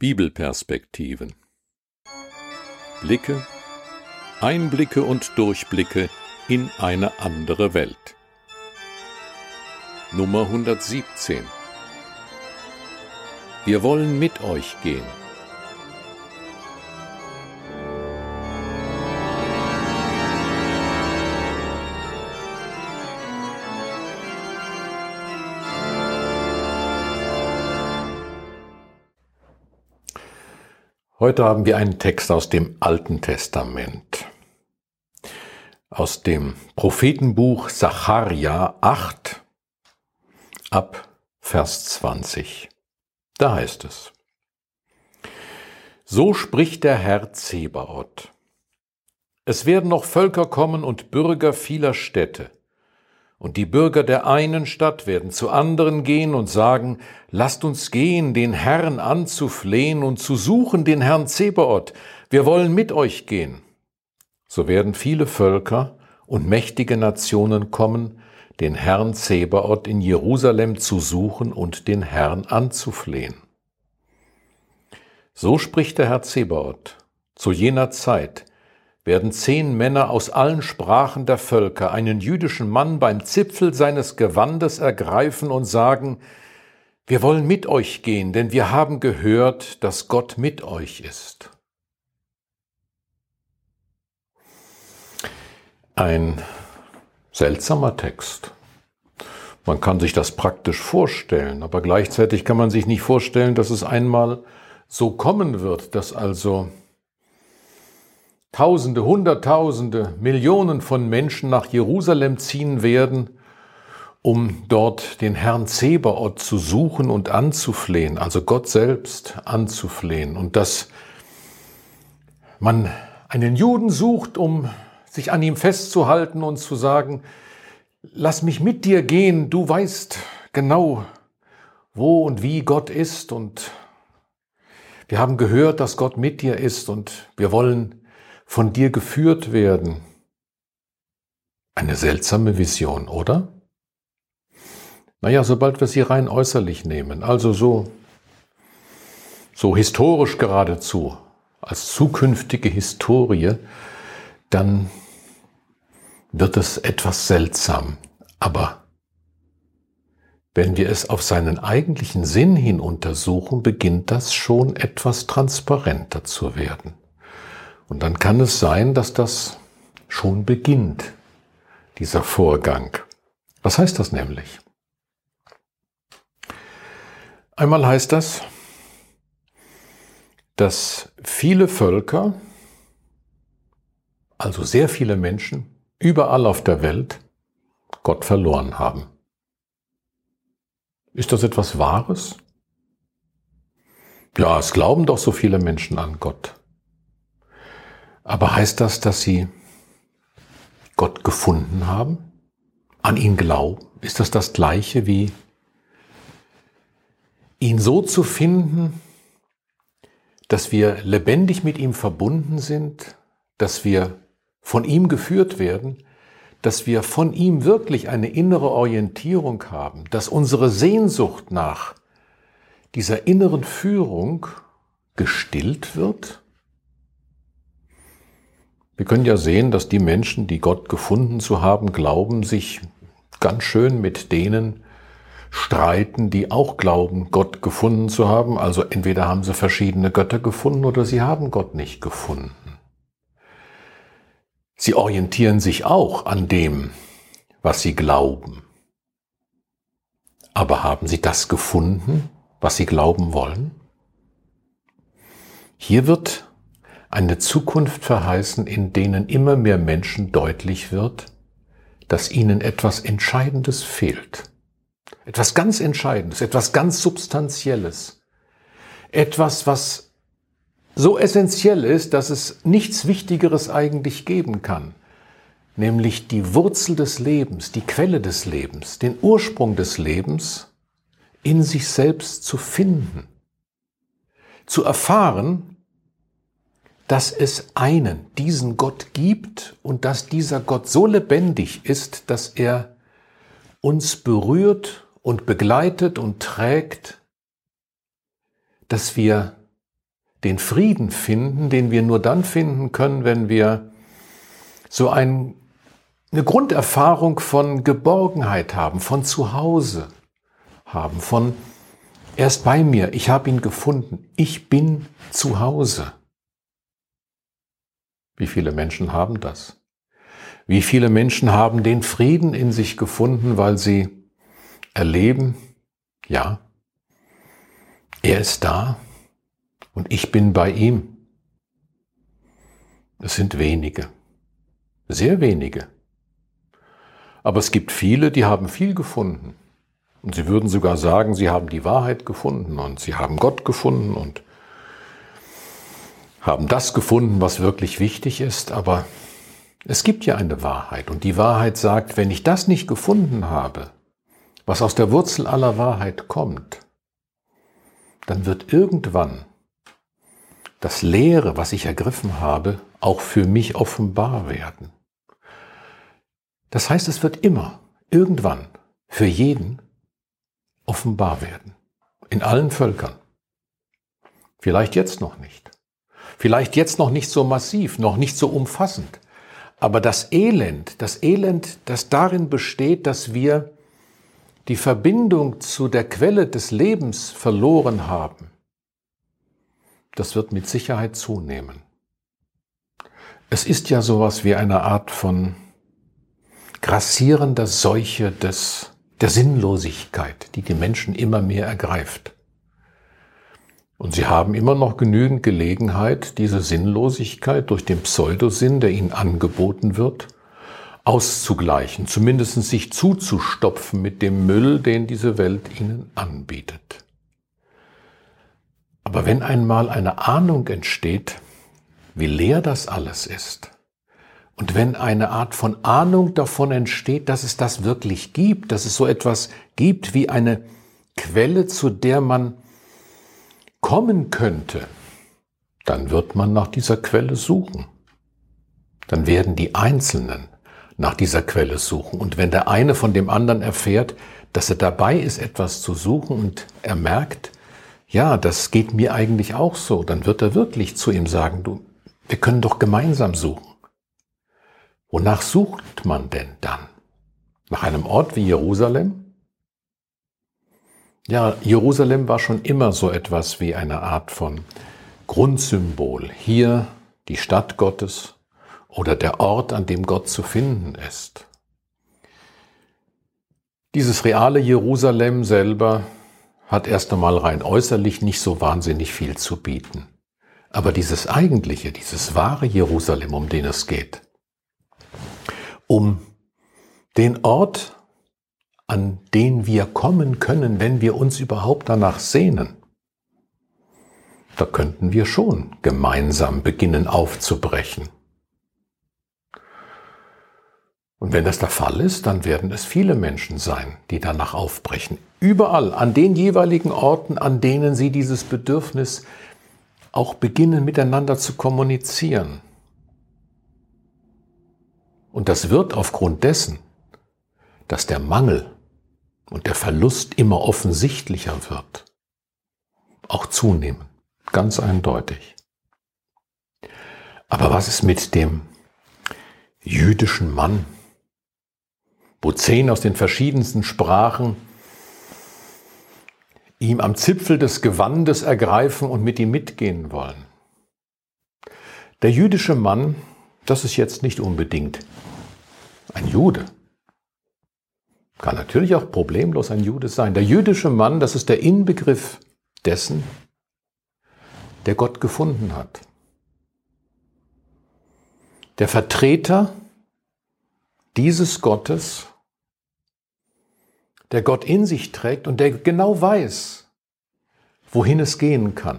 Bibelperspektiven. Blicke, Einblicke und Durchblicke in eine andere Welt. Nummer 117. Wir wollen mit euch gehen. Heute haben wir einen Text aus dem Alten Testament, aus dem Prophetenbuch Sacharja 8 ab Vers 20. Da heißt es: So spricht der Herr Zebaoth: Es werden noch Völker kommen und Bürger vieler Städte. Und die Bürger der einen Stadt werden zu anderen gehen und sagen: Lasst uns gehen, den Herrn anzuflehen und zu suchen den Herrn Zebaoth. Wir wollen mit euch gehen. So werden viele Völker und mächtige Nationen kommen, den Herrn Zebaoth in Jerusalem zu suchen und den Herrn anzuflehen. So spricht der Herr Zebaoth: Zu jener Zeit werden 10 Männer aus allen Sprachen der Völker einen jüdischen Mann beim Zipfel seines Gewandes ergreifen und sagen: Wir wollen mit euch gehen, denn wir haben gehört, dass Gott mit euch ist. Ein seltsamer Text. Man kann sich das praktisch vorstellen, aber gleichzeitig kann man sich nicht vorstellen, dass es einmal so kommen wird, dass also Tausende, Hunderttausende, Millionen von Menschen nach Jerusalem ziehen werden, um dort den Herrn Zebaoth zu suchen und anzuflehen, also Gott selbst anzuflehen. Und dass man einen Juden sucht, um sich an ihm festzuhalten und zu sagen: Lass mich mit dir gehen, du weißt genau, wo und wie Gott ist. Und wir haben gehört, dass Gott mit dir ist und wir wollen von dir geführt werden. Eine seltsame Vision, oder? Naja, sobald wir sie rein äußerlich nehmen, also so historisch geradezu, als zukünftige Historie, dann wird es etwas seltsam. Aber wenn wir es auf seinen eigentlichen Sinn hin untersuchen, beginnt das schon etwas transparenter zu werden. Und dann kann es sein, dass das schon beginnt, dieser Vorgang. Was heißt das nämlich? Einmal heißt das, dass viele Völker, also sehr viele Menschen, überall auf der Welt Gott verloren haben. Ist das etwas Wahres? Ja, es glauben doch so viele Menschen an Gott. Aber heißt das, dass sie Gott gefunden haben? An ihn glauben? Ist das Gleiche wie ihn so zu finden, dass wir lebendig mit ihm verbunden sind, dass wir von ihm geführt werden, dass wir von ihm wirklich eine innere Orientierung haben, dass unsere Sehnsucht nach dieser inneren Führung gestillt wird? Wir können ja sehen, dass die Menschen, die Gott gefunden zu haben, glauben, sich ganz schön mit denen streiten, die auch glauben, Gott gefunden zu haben. Also entweder haben sie verschiedene Götter gefunden oder sie haben Gott nicht gefunden. Sie orientieren sich auch an dem, was sie glauben. Aber haben sie das gefunden, was sie glauben wollen? Hier wird eine Zukunft verheißen, in denen immer mehr Menschen deutlich wird, dass ihnen etwas Entscheidendes fehlt. Etwas ganz Entscheidendes, etwas ganz Substanzielles. Etwas, was so essentiell ist, dass es nichts Wichtigeres eigentlich geben kann. Nämlich die Wurzel des Lebens, die Quelle des Lebens, den Ursprung des Lebens in sich selbst zu finden. Zu erfahren, dass es diesen Gott gibt und dass dieser Gott so lebendig ist, dass er uns berührt und begleitet und trägt, dass wir den Frieden finden, den wir nur dann finden können, wenn wir so eine Grunderfahrung von Geborgenheit haben, von Zuhause haben, von er ist bei mir, ich habe ihn gefunden, ich bin zu Hause. Wie viele Menschen haben das? Wie viele Menschen haben den Frieden in sich gefunden, weil sie erleben, ja, er ist da und ich bin bei ihm. Es sind wenige, sehr wenige. Aber es gibt viele, die haben viel gefunden. Und sie würden sogar sagen, sie haben die Wahrheit gefunden und sie haben Gott gefunden und haben das gefunden, was wirklich wichtig ist. Aber es gibt ja eine Wahrheit und die Wahrheit sagt, wenn ich das nicht gefunden habe, was aus der Wurzel aller Wahrheit kommt, dann wird irgendwann das Leere, was ich ergriffen habe, auch für mich offenbar werden. Das heißt, es wird immer, irgendwann, für jeden offenbar werden. In allen Völkern. Vielleicht jetzt noch nicht. Vielleicht jetzt noch nicht so massiv, noch nicht so umfassend. Aber das Elend, das darin besteht, dass wir die Verbindung zu der Quelle des Lebens verloren haben, das wird mit Sicherheit zunehmen. Es ist ja sowas wie eine Art von grassierender Seuche der Sinnlosigkeit, die die Menschen immer mehr ergreift. Und sie haben immer noch genügend Gelegenheit, diese Sinnlosigkeit durch den Pseudosinn, der ihnen angeboten wird, auszugleichen, zumindest sich zuzustopfen mit dem Müll, den diese Welt ihnen anbietet. Aber wenn einmal eine Ahnung entsteht, wie leer das alles ist, und wenn eine Art von Ahnung davon entsteht, dass es das wirklich gibt, dass es so etwas gibt wie eine Quelle, zu der man kommen könnte, dann wird man nach dieser Quelle suchen. Dann werden die Einzelnen nach dieser Quelle suchen. Und wenn der eine von dem anderen erfährt, dass er dabei ist, etwas zu suchen und er merkt, ja, das geht mir eigentlich auch so, dann wird er wirklich zu ihm sagen, du, wir können doch gemeinsam suchen. Wonach sucht man denn dann? Nach einem Ort wie Jerusalem? Ja, Jerusalem war schon immer so etwas wie eine Art von Grundsymbol. Hier die Stadt Gottes oder der Ort, an dem Gott zu finden ist. Dieses reale Jerusalem selber hat erst einmal rein äußerlich nicht so wahnsinnig viel zu bieten. Aber dieses eigentliche, dieses wahre Jerusalem, um den es geht, um den Ort, an den wir kommen können, wenn wir uns überhaupt danach sehnen, da könnten wir schon gemeinsam beginnen aufzubrechen. Und wenn das der Fall ist, dann werden es viele Menschen sein, die danach aufbrechen. Überall, an den jeweiligen Orten, an denen sie dieses Bedürfnis auch beginnen, miteinander zu kommunizieren. Und das wird aufgrund dessen, dass der Mangel und der Verlust immer offensichtlicher wird, auch zunehmen. Ganz eindeutig. Aber was ist mit dem jüdischen Mann, wo 10 aus den verschiedensten Sprachen ihm am Zipfel des Gewandes ergreifen und mit ihm mitgehen wollen? Der jüdische Mann, das ist jetzt nicht unbedingt ein Jude. Kann natürlich auch problemlos ein Jude sein. Der jüdische Mann, das ist der Inbegriff dessen, der Gott gefunden hat. Der Vertreter dieses Gottes, der Gott in sich trägt und der genau weiß, wohin es gehen kann.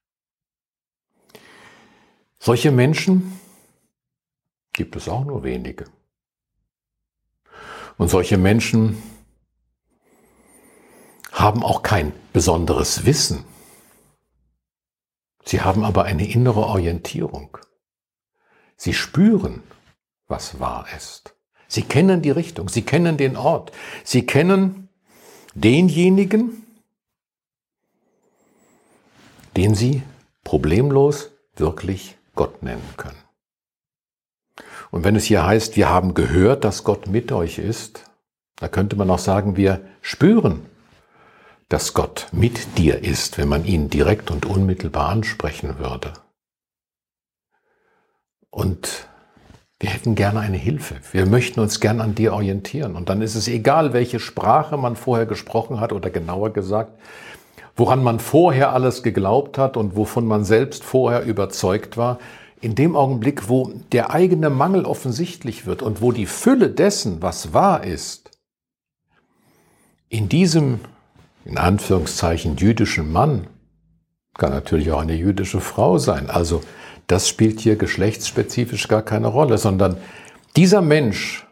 Solche Menschen gibt es auch nur wenige. Und solche Menschen haben auch kein besonderes Wissen. Sie haben aber eine innere Orientierung. Sie spüren, was wahr ist. Sie kennen die Richtung, sie kennen den Ort, sie kennen denjenigen, den sie problemlos wirklich Gott nennen können. Und wenn es hier heißt, wir haben gehört, dass Gott mit euch ist, da könnte man auch sagen, wir spüren, dass Gott mit dir ist, wenn man ihn direkt und unmittelbar ansprechen würde. Und wir hätten gerne eine Hilfe. Wir möchten uns gern an dir orientieren. Und dann ist es egal, welche Sprache man vorher gesprochen hat oder genauer gesagt, woran man vorher alles geglaubt hat und wovon man selbst vorher überzeugt war. In dem Augenblick, wo der eigene Mangel offensichtlich wird und wo die Fülle dessen, was wahr ist, in diesem, in Anführungszeichen, jüdischen Mann, kann natürlich auch eine jüdische Frau sein, also das spielt hier geschlechtsspezifisch gar keine Rolle, sondern dieser Mensch,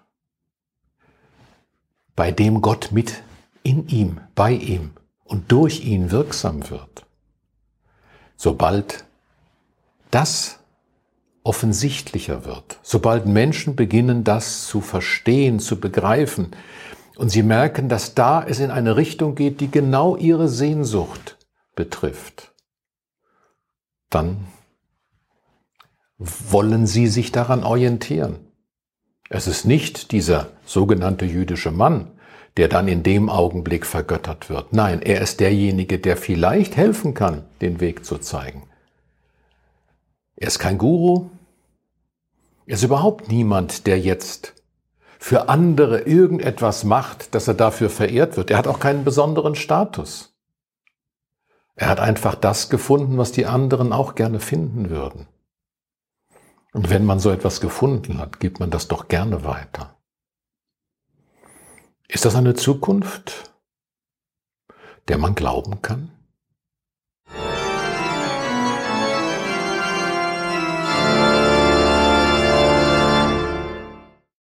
bei dem Gott mit in ihm, bei ihm und durch ihn wirksam wird, sobald das offensichtlicher wird, sobald Menschen beginnen, das zu verstehen, zu begreifen und sie merken, dass da es in eine Richtung geht, die genau ihre Sehnsucht betrifft, dann wollen sie sich daran orientieren. Es ist nicht dieser sogenannte jüdische Mann, der dann in dem Augenblick vergöttert wird. Nein, er ist derjenige, der vielleicht helfen kann, den Weg zu zeigen. Er ist kein Guru. Er ist überhaupt niemand, der jetzt für andere irgendetwas macht, dass er dafür verehrt wird. Er hat auch keinen besonderen Status. Er hat einfach das gefunden, was die anderen auch gerne finden würden. Und wenn man so etwas gefunden hat, gibt man das doch gerne weiter. Ist das eine Zukunft, der man glauben kann?